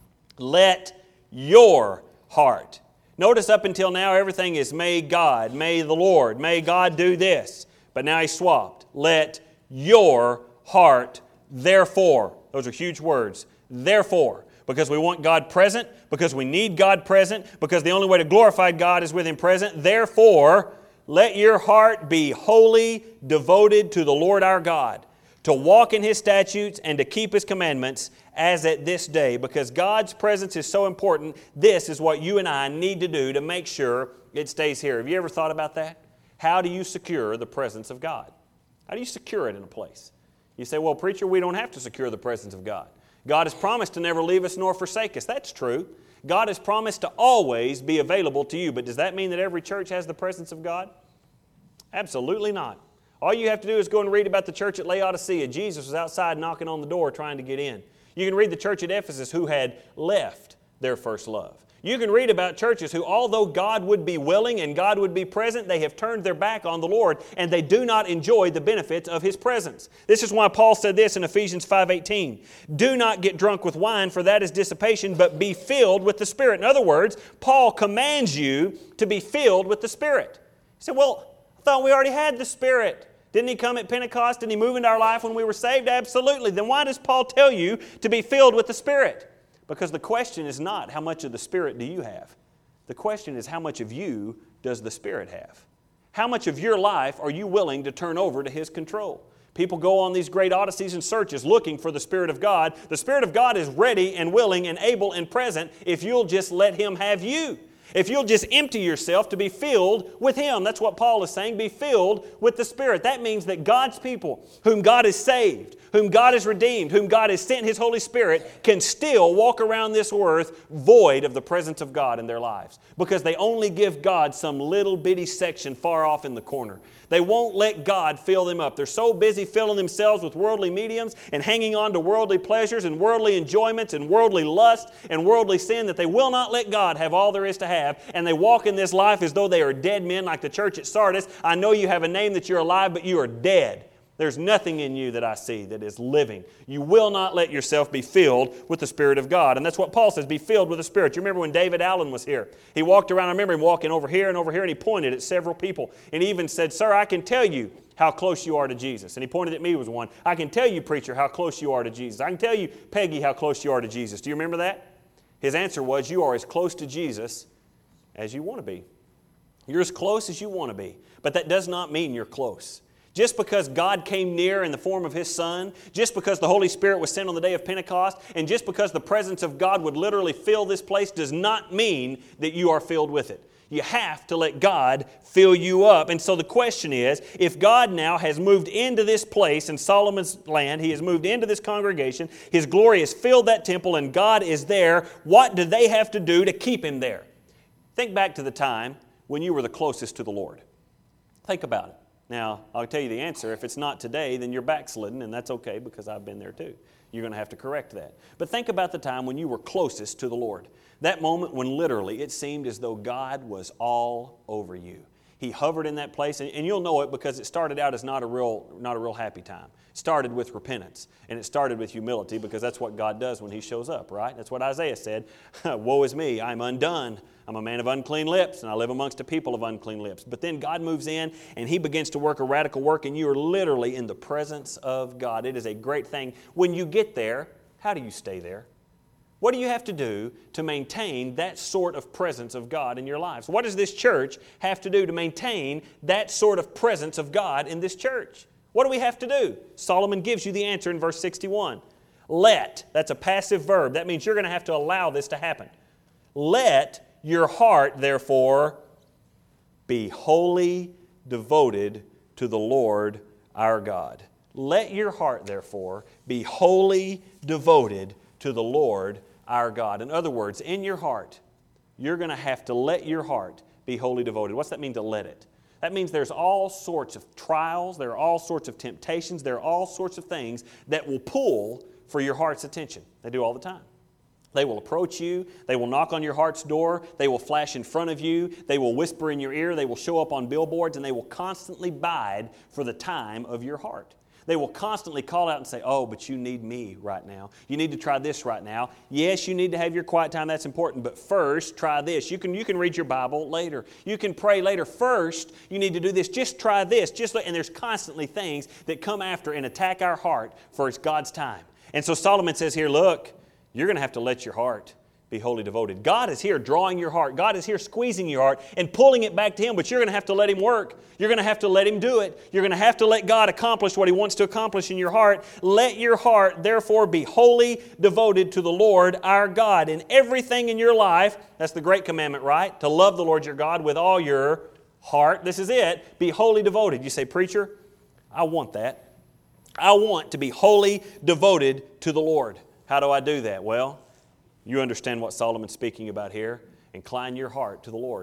Let your heart. Notice up until now, everything is may God, may the Lord, may God do this. But now He swapped. Let your heart, therefore. Those are huge words. Therefore. Because we want God present, because we need God present, because the only way to glorify God is with Him present. Therefore, let your heart be wholly devoted to the Lord our God, to walk in His statutes and to keep His commandments as at this day. Because God's presence is so important, this is what you and I need to do to make sure it stays here. Have you ever thought about that? How do you secure the presence of God? How do you secure it in a place? You say, well, preacher, we don't have to secure the presence of God. God has promised to never leave us nor forsake us. That's true. God has promised to always be available to you. But does that mean that every church has the presence of God? Absolutely not. All you have to do is go and read about the church at Laodicea. Jesus was outside knocking on the door trying to get in. You can read the church at Ephesus who had left their first love. You can read about churches who, although God would be willing and God would be present, they have turned their back on the Lord and they do not enjoy the benefits of His presence. This is why Paul said this in Ephesians five eighteen. Do not get drunk with wine, for that is dissipation, but be filled with the Spirit. In other words, Paul commands you to be filled with the Spirit. You say, well, I thought we already had the Spirit. Didn't He come at Pentecost? Didn't He move into our life when we were saved? Absolutely. Then why does Paul tell you to be filled with the Spirit? Because the question is not how much of the Spirit do you have. The question is how much of you does the Spirit have? How much of your life are you willing to turn over to His control? People go on these great odysseys and searches looking for the Spirit of God. The Spirit of God is ready and willing and able and present if you'll just let Him have you. If you'll just empty yourself to be filled with Him. That's what Paul is saying, be filled with the Spirit. That means that God's people, whom God has saved, whom God has redeemed, whom God has sent His Holy Spirit, can still walk around this earth void of the presence of God in their lives. Because they only give God some little bitty section far off in the corner. They won't let God fill them up. They're so busy filling themselves with worldly mediums and hanging on to worldly pleasures and worldly enjoyments and worldly lust and worldly sin that they will not let God have all there is to have. And they walk in this life as though they are dead men, like the church at Sardis. I know you have a name that you're alive, but you are dead. There's nothing in you that I see that is living. You will not let yourself be filled with the Spirit of God. And that's what Paul says, be filled with the Spirit. You remember when David Allen was here? He walked around, I remember him walking over here and over here, and he pointed at several people. And he even said, sir, I can tell you how close you are to Jesus. And he pointed at me as one. I can tell you, preacher, how close you are to Jesus. I can tell you, Peggy, how close you are to Jesus. Do you remember that? His answer was, you are as close to Jesus as you want to be. You're as close as you want to be. But that does not mean you're close. Just because God came near in the form of His Son, just because the Holy Spirit was sent on the day of Pentecost, and just because the presence of God would literally fill this place does not mean that you are filled with it. You have to let God fill you up. And so the question is, if God now has moved into this place in Solomon's land, He has moved into this congregation, His glory has filled that temple, and God is there, what do they have to do to keep Him there? Think back to the time when you were the closest to the Lord. Think about it. Now, I'll tell you the answer. If it's not today, then you're backslidden, and that's okay because I've been there too. You're going to have to correct that. But think about the time when you were closest to the Lord. That moment when literally it seemed as though God was all over you. He hovered in that place, and, and you'll know it because it started out as not a real, not a real happy time. It started with repentance, and it started with humility because that's what God does when He shows up, right? That's what Isaiah said. Woe is me, I'm undone. I'm a man of unclean lips, and I live amongst a people of unclean lips. But then God moves in, and He begins to work a radical work, and you are literally in the presence of God. It is a great thing. When you get there, how do you stay there? What do you have to do to maintain that sort of presence of God in your lives? What does this church have to do to maintain that sort of presence of God in this church? What do we have to do? Solomon gives you the answer in verse sixty-one. Let, that's a passive verb. That means you're going to have to allow this to happen. Let your heart, therefore, be wholly devoted to the Lord our God. Let your heart, therefore, be wholly devoted to the Lord our God. In other words, in your heart, you're going to have to let your heart be wholly devoted. What's that mean to let it? That means there's all sorts of trials, there are all sorts of temptations, there are all sorts of things that will pull for your heart's attention. They do all the time. They will approach you. They will knock on your heart's door. They will flash in front of you. They will whisper in your ear. They will show up on billboards, and they will constantly bide for the time of your heart. They will constantly call out and say, oh, but you need me right now. You need to try this right now. Yes, you need to have your quiet time. That's important. But first, try this. You can, you can read your Bible later. You can pray later. First, you need to do this. Just try this. Just let, and there's constantly things that come after and attack our heart for it's God's time. And so Solomon says here, look, you're going to have to let your heart be wholly devoted. God is here drawing your heart. God is here squeezing your heart and pulling it back to Him, but you're going to have to let Him work. You're going to have to let Him do it. You're going to have to let God accomplish what He wants to accomplish in your heart. Let your heart, therefore, be wholly devoted to the Lord our God. In everything in your life, that's the great commandment, right? To love the Lord your God with all your heart. This is it. Be wholly devoted. You say, preacher, I want that. I want to be wholly devoted to the Lord. How do I do that? Well, you understand what Solomon's speaking about here. Incline your heart to the Lord.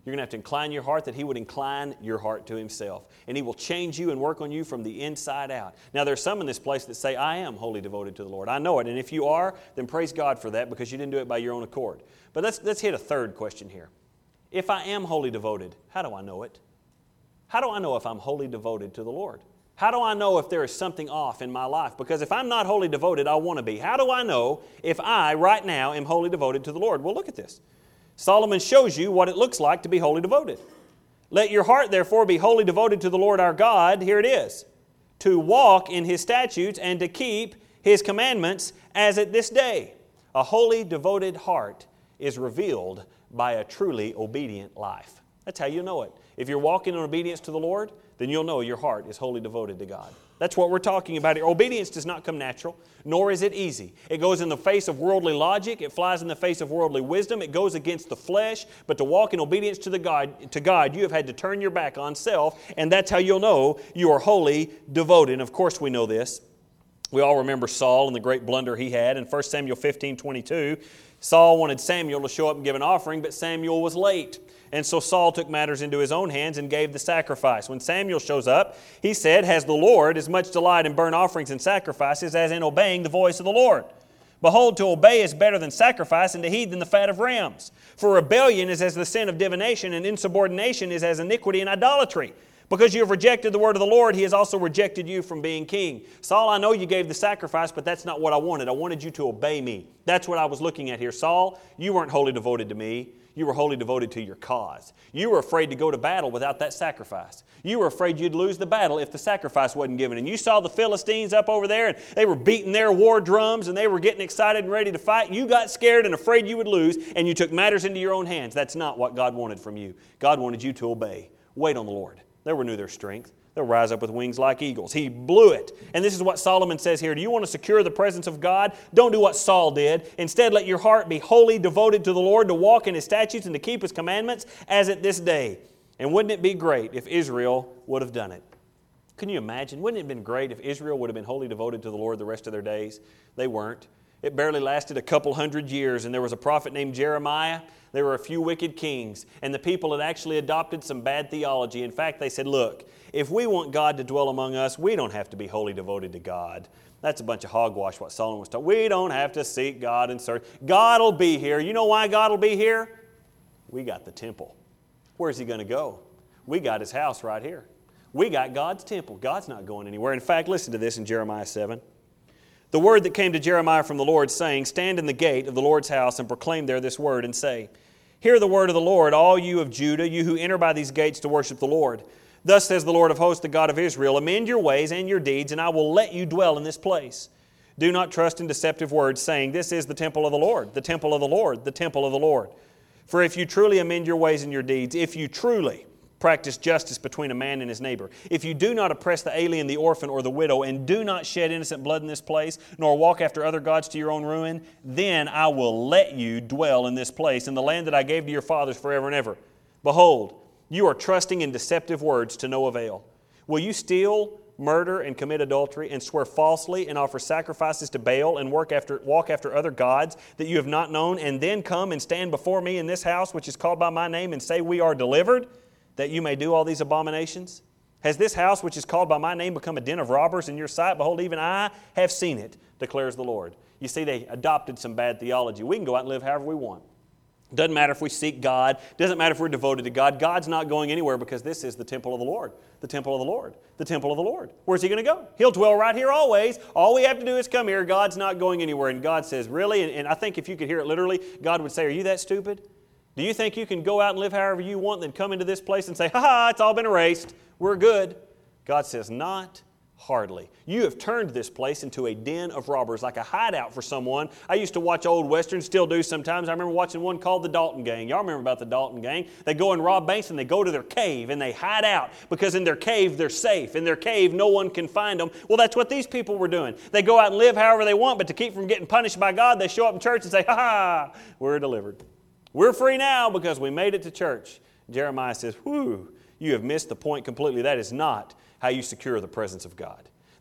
You're going to have to incline your heart that He would incline your heart to Himself. And He will change you and work on you from the inside out. Now, there's some in this place that say, I am wholly devoted to the Lord. I know it. And if you are, then praise God for that because you didn't do it by your own accord. But let's, let's hit a third question here. If I am wholly devoted, how do I know it? How do I know if I'm wholly devoted to the Lord? How do I know if there is something off in my life? Because if I'm not wholly devoted, I want to be. How do I know if I, right now, am wholly devoted to the Lord? Well, look at this. Solomon shows you what it looks like to be wholly devoted. Let your heart, therefore, be wholly devoted to the Lord our God. Here it is. To walk in His statutes and to keep His commandments as at this day. A wholly devoted heart is revealed by a truly obedient life. That's how you know it. If you're walking in obedience to the Lord, then you'll know your heart is wholly devoted to God. That's what we're talking about here. Obedience does not come natural, nor is it easy. It goes in the face of worldly logic. It flies in the face of worldly wisdom. It goes against the flesh. But to walk in obedience to, the God, to God, you have had to turn your back on self, and that's how you'll know you are wholly devoted. And of course we know this. We all remember Saul and the great blunder he had. In First Samuel fifteen twenty-two, Saul wanted Samuel to show up and give an offering, but Samuel was late. And so Saul took matters into his own hands and gave the sacrifice. When Samuel shows up, he said, Has the Lord as much delight in burnt offerings and sacrifices as in obeying the voice of the Lord? Behold, to obey is better than sacrifice, and to heed than the fat of rams. For rebellion is as the sin of divination, and insubordination is as iniquity and idolatry. Because you have rejected the word of the Lord, He has also rejected you from being king. Saul, I know you gave the sacrifice, but that's not what I wanted. I wanted you to obey me. That's what I was looking at here. Saul, you weren't wholly devoted to me. You were wholly devoted to your cause. You were afraid to go to battle without that sacrifice. You were afraid you'd lose the battle if the sacrifice wasn't given. And you saw the Philistines up over there, and they were beating their war drums, and they were getting excited and ready to fight. You got scared and afraid you would lose, and you took matters into your own hands. That's not what God wanted from you. God wanted you to obey. Wait on the Lord. They'll renew their strength. They'll rise up with wings like eagles. He blew it. And this is what Solomon says here. Do you want to secure the presence of God? Don't do what Saul did. Instead, let your heart be wholly devoted to the Lord, to walk in His statutes and to keep His commandments as at this day. And wouldn't it be great if Israel would have done it? Can you imagine? Wouldn't it have been great if Israel would have been wholly devoted to the Lord the rest of their days? They weren't. It barely lasted a couple hundred years, and there was a prophet named Jeremiah. There were a few wicked kings, and the people had actually adopted some bad theology. In fact, they said, look, if we want God to dwell among us, we don't have to be wholly devoted to God. That's a bunch of hogwash what Solomon was talking. We don't have to seek God and search. God will be here. You know why God will be here? We got the temple. Where's He going to go? We got His house right here. We got God's temple. God's not going anywhere. In fact, listen to this in Jeremiah seven. The word that came to Jeremiah from the Lord, saying, Stand in the gate of the Lord's house and proclaim there this word, and say, Hear the word of the Lord, all you of Judah, you who enter by these gates to worship the Lord. Thus says the Lord of hosts, the God of Israel, Amend your ways and your deeds, and I will let you dwell in this place. Do not trust in deceptive words, saying, This is the temple of the Lord, the temple of the Lord, the temple of the Lord. For if you truly amend your ways and your deeds, if you truly practice justice between a man and his neighbor, if you do not oppress the alien, the orphan, or the widow, and do not shed innocent blood in this place, nor walk after other gods to your own ruin, then I will let you dwell in this place, in the land that I gave to your fathers forever and ever. Behold, you are trusting in deceptive words to no avail. Will you steal, murder, and commit adultery, and swear falsely, and offer sacrifices to Baal, and work after, walk after other gods that you have not known, and then come and stand before me in this house, which is called by my name, and say, We are delivered, that you may do all these abominations? Has this house, which is called by my name, become a den of robbers in your sight? Behold, even I have seen it, declares the Lord. You see, they adopted some bad theology. We can go out and live however we want. Doesn't matter if we seek God. Doesn't matter if we're devoted to God. God's not going anywhere because this is the temple of the Lord. The temple of the Lord. The temple of the Lord. Where's He going to go? He'll dwell right here always. All we have to do is come here. God's not going anywhere. And God says, really? And, and I think if you could hear it literally, God would say, Are you that stupid? Do you think you can go out and live however you want and then come into this place and say, Ha ha, it's all been erased. We're good. God says, Not hardly. You have turned this place into a den of robbers, like a hideout for someone. I used to watch old westerns, still do sometimes. I remember watching one called The Dalton Gang. Y'all remember about the Dalton Gang? They go and rob banks and they go to their cave and they hide out because in their cave they're safe. In their cave no one can find them. Well, that's what these people were doing. They go out and live however they want, but to keep from getting punished by God, they show up in church and say, Ha ha, we're delivered. We're free now because we made it to church. Jeremiah says, Whew, you have missed the point completely. That is not how you secure the presence of God.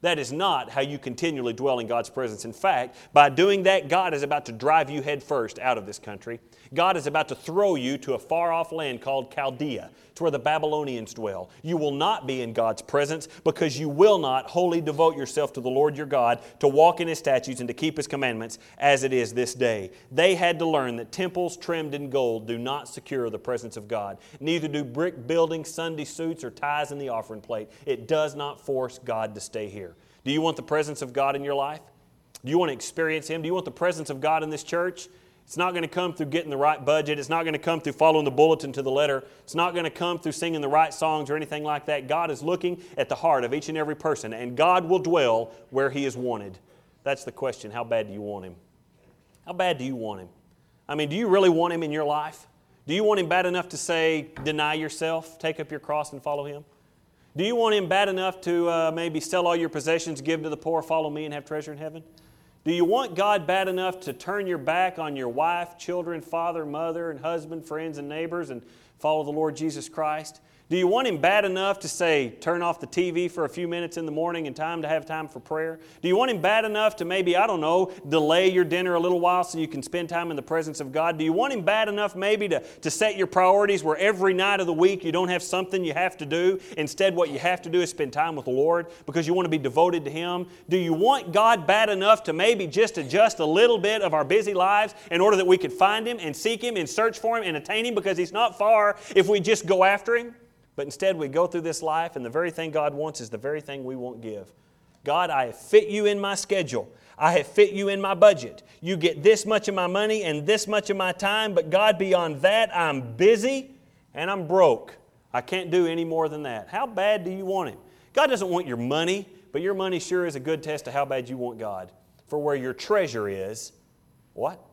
That is not how you continually dwell in God's presence. In fact, by doing that, God is about to drive you head first out of this country. God is about to throw you to a far-off land called Chaldea. It's where the Babylonians dwell. You will not be in God's presence because you will not wholly devote yourself to the Lord your God, to walk in His statutes and to keep His commandments as it is this day. They had to learn that temples trimmed in gold do not secure the presence of God. Neither do brick buildings, Sunday suits, or ties in the offering plate. It does not force God to stay here. Do you want the presence of God in your life? Do you want to experience Him? Do you want the presence of God in this church? It's not going to come through getting the right budget. It's not going to come through following the bulletin to the letter. It's not going to come through singing the right songs or anything like that. God is looking at the heart of each and every person, and God will dwell where He is wanted. That's the question. How bad do you want Him? How bad do you want Him? I mean, do you really want Him in your life? Do you want Him bad enough to say, deny yourself, take up your cross and follow Him? Do you want Him bad enough to uh, maybe sell all your possessions, give to the poor, follow me, and have treasure in heaven? Do you want God bad enough to turn your back on your wife, children, father, mother, and husband, friends, and neighbors, and follow the Lord Jesus Christ? Do you want Him bad enough to say, turn off the T V for a few minutes in the morning and time to have time for prayer? Do you want Him bad enough to maybe, I don't know, delay your dinner a little while so you can spend time in the presence of God? Do you want Him bad enough maybe to, to set your priorities where every night of the week you don't have something you have to do? Instead, what you have to do is spend time with the Lord because you want to be devoted to Him? Do you want God bad enough to maybe just adjust a little bit of our busy lives in order that we could find Him and seek Him and search for Him and attain Him because He's not far if we just go after Him? But instead we go through this life and the very thing God wants is the very thing we won't give. God, I have fit you in my schedule. I have fit you in my budget. You get this much of my money and this much of my time, but God, beyond that, I'm busy and I'm broke. I can't do any more than that. How bad do you want Him? God doesn't want your money, but your money sure is a good test of how bad you want God. For where your treasure is, what?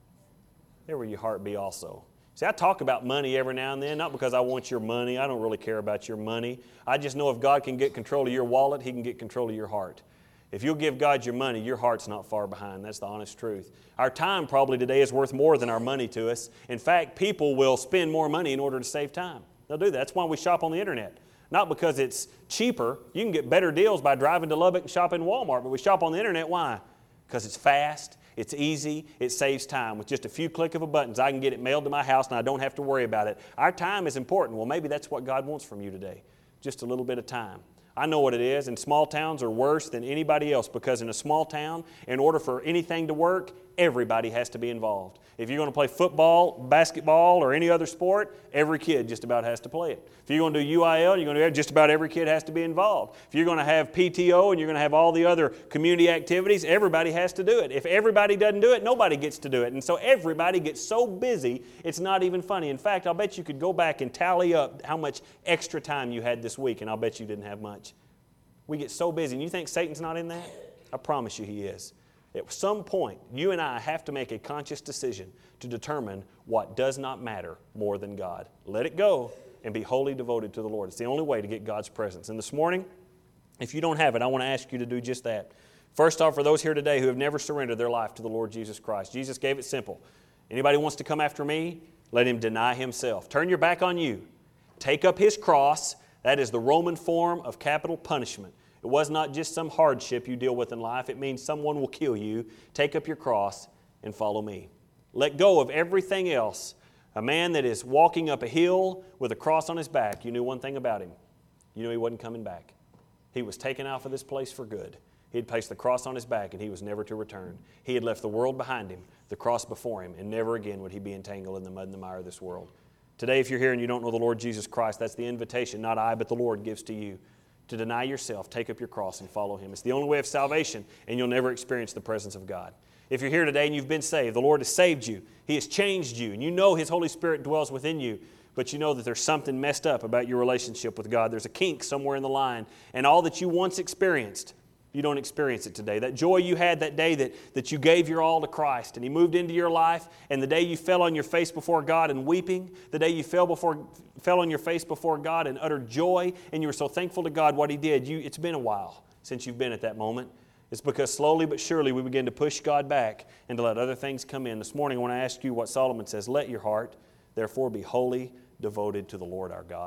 There will your heart be also. See, I talk about money every now and then, not because I want your money. I don't really care about your money. I just know if God can get control of your wallet, He can get control of your heart. If you'll give God your money, your heart's not far behind. That's the honest truth. Our time probably today is worth more than our money to us. In fact, people will spend more money in order to save time. They'll do that. That's why we shop on the internet. Not because it's cheaper. You can get better deals by driving to Lubbock and shopping in Walmart, but we shop on the internet. Why? Because it's fast. It's easy. It saves time. With just a few click of a buttons, I can get it mailed to my house and I don't have to worry about it. Our time is important. Well, maybe that's what God wants from you today. Just a little bit of time. I know what it is, and small towns are worse than anybody else because in a small town, in order for anything to work, everybody has to be involved. If you're going to play football, basketball, or any other sport, every kid just about has to play it. If you're going to do U I L, you're going to do just about every kid has to be involved. If you're going to have P T O and you're going to have all the other community activities, everybody has to do it. If everybody doesn't do it, nobody gets to do it. And so everybody gets so busy, it's not even funny. In fact, I'll bet you could go back and tally up how much extra time you had this week, and I'll bet you didn't have much. We get so busy. And you think Satan's not in that? I promise you he is. At some point, you and I have to make a conscious decision to determine what does not matter more than God. Let it go and be wholly devoted to the Lord. It's the only way to get God's presence. And this morning, if you don't have it, I want to ask you to do just that. First off, for those here today who have never surrendered their life to the Lord Jesus Christ, Jesus gave it simple. Anybody who wants to come after me, let him deny himself. Turn your back on you. Take up his cross. That is the Roman form of capital punishment. It was not just some hardship you deal with in life. It means someone will kill you. Take up your cross and follow me. Let go of everything else. A man that is walking up a hill with a cross on his back, you knew one thing about him. You knew he wasn't coming back. He was taken out of this place for good. He had placed the cross on his back and he was never to return. He had left the world behind him, the cross before him, and never again would he be entangled in the mud and the mire of this world. Today, if you're here and you don't know the Lord Jesus Christ, that's the invitation, not I, but the Lord gives to you. To deny yourself, take up your cross and follow Him. It's the only way of salvation, and you'll never experience the presence of God. If you're here today and you've been saved, the Lord has saved you. He has changed you, and you know His Holy Spirit dwells within you, but you know that there's something messed up about your relationship with God. There's a kink somewhere in the line, and all that you once experienced, you don't experience it today. That joy you had that day that, that you gave your all to Christ and He moved into your life, and the day you fell on your face before God and weeping, the day you fell before fell on your face before God in utter joy, and you were so thankful to God what He did. You, it's been a while since you've been at that moment. It's because slowly but surely we begin to push God back and to let other things come in. This morning I want to ask you what Solomon says. Let your heart therefore be wholly devoted to the Lord our God.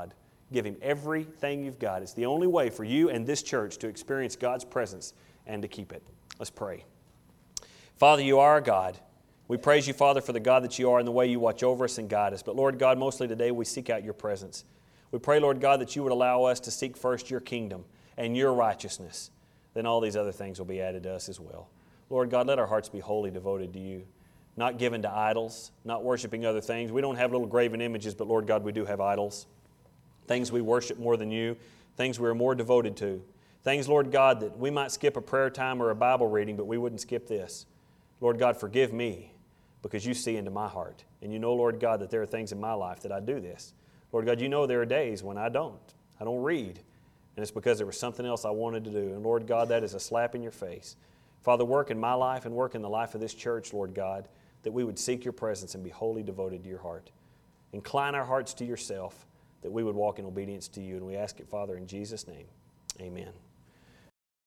Give Him everything you've got. It's the only way for you and this church to experience God's presence and to keep it. Let's pray. Father, you are our God. We praise you, Father, for the God that you are and the way you watch over us and guide us. But Lord God, mostly today we seek out your presence. We pray, Lord God, that you would allow us to seek first your kingdom and your righteousness. Then all these other things will be added to us as well. Lord God, let our hearts be wholly devoted to you, not given to idols, not worshiping other things. We don't have little graven images, but Lord God, we do have idols. Things we worship more than you, things we are more devoted to. Things, Lord God, that we might skip a prayer time or a Bible reading, but we wouldn't skip this. Lord God, forgive me because you see into my heart. And you know, Lord God, that there are things in my life that I do this. Lord God, you know there are days when I don't. I don't read. And it's because there was something else I wanted to do. And Lord God, that is a slap in your face. Father, work in my life and work in the life of this church, Lord God, that we would seek your presence and be wholly devoted to your heart. Incline our hearts to yourself, that we would walk in obedience to you. And we ask it, Father, in Jesus' name. Amen.